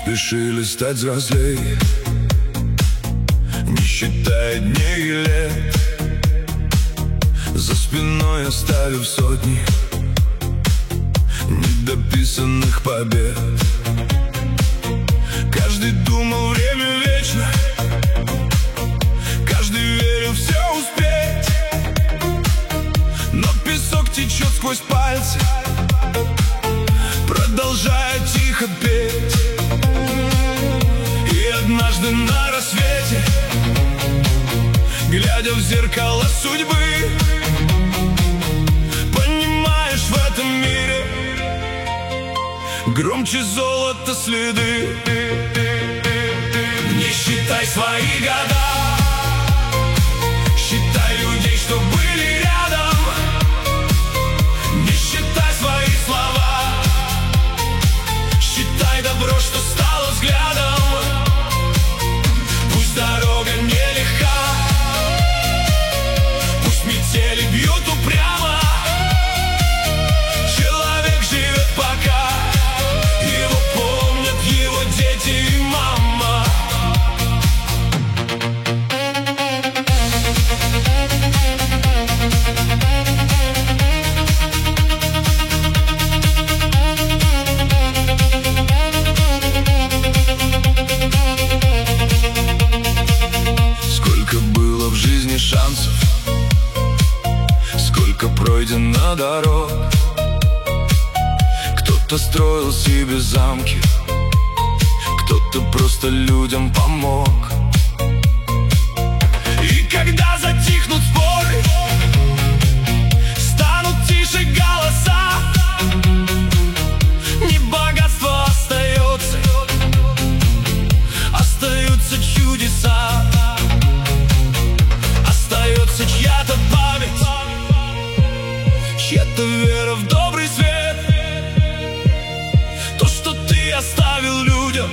спешили стать взрослей, не считая дней и лет, за спиной оставив сотни недописанных побед. Каждый думал, время вечно, каждый верил все успеть, но песок течет сквозь пальцы, продолжая тихо петь. И однажды на рассвете, глядя в зеркало судьбы, понимаешь, в этом мире громче золота следы. Не считай свои года, считай людей, что были рядом. Не считай свои слова, считай добро, что стало взглядом. Пусть дорога нелегка, пусть метели бьют упрямо, человек живет пока, его помнят его дети и мама. Сколько было в жизни шансов, сколько пройдено дорог. Кто-то строил себе замки, кто-то просто людям помог. И когда затихнут споры, станут тише голоса, не богатство остается, остаются чудеса, остается чья-то память, чья-то вера в добрый свет, то, что ты оставил людям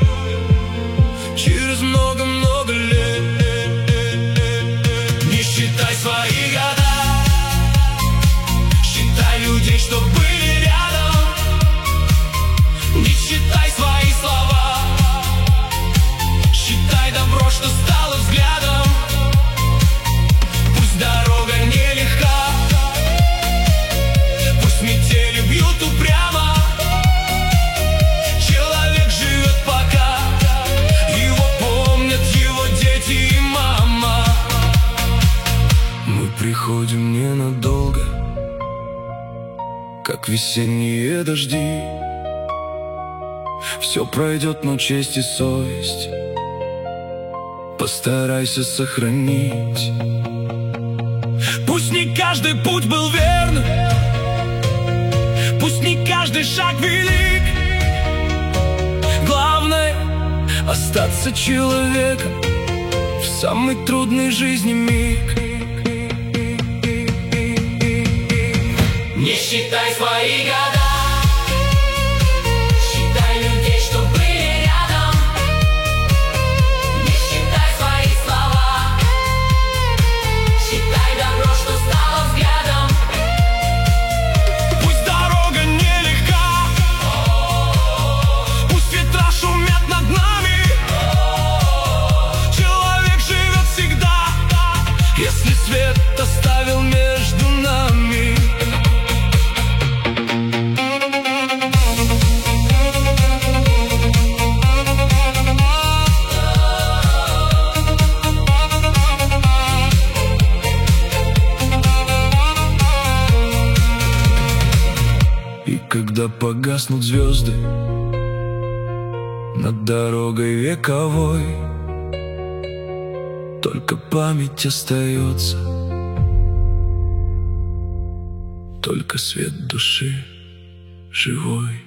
через много-много лет. Не считай свои года, считай людей, что были рядом. Не считай свои слова, считай добро, что стало взглядом. Пусть дорога нелегка, пусть метели бьют упрямо, человек живет пока, его помнят его дети и мама. Мы приходим ненадолго, как весенние дожди. Все пройдет, но честь и совесть постарайся сохранить. Пусть не каждый путь был верным, пусть не каждый шаг велик, главное — остаться человеком в самый трудный жизни миг. Не считай свои года, считай людей, что были рядом. Не считай свои слова, считай добро, что стало взглядом. Пусть дорога нелегка, пусть ветра шумят над нами, человек живет всегда, если свет оставил между нами. И когда погаснут звезды над дорогой вековой, только память остается, только свет души живой.